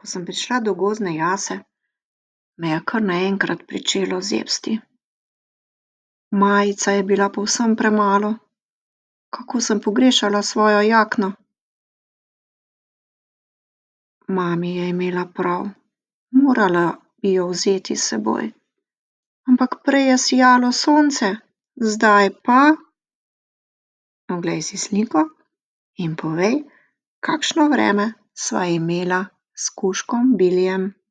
Ko sem prišla do gozdne jase, me je kar naenkrat pričelo zebsti. Majica je bila povsem premalo. Kako sem pogrešala svojo jakno. Mami je imela prav. Morala bi jo vzeti s seboj. Ampak prej je sijalo sonce, zdaj pa... Oglej si sliko in povej, kakšno vreme sva imela s kužkom Bilijem.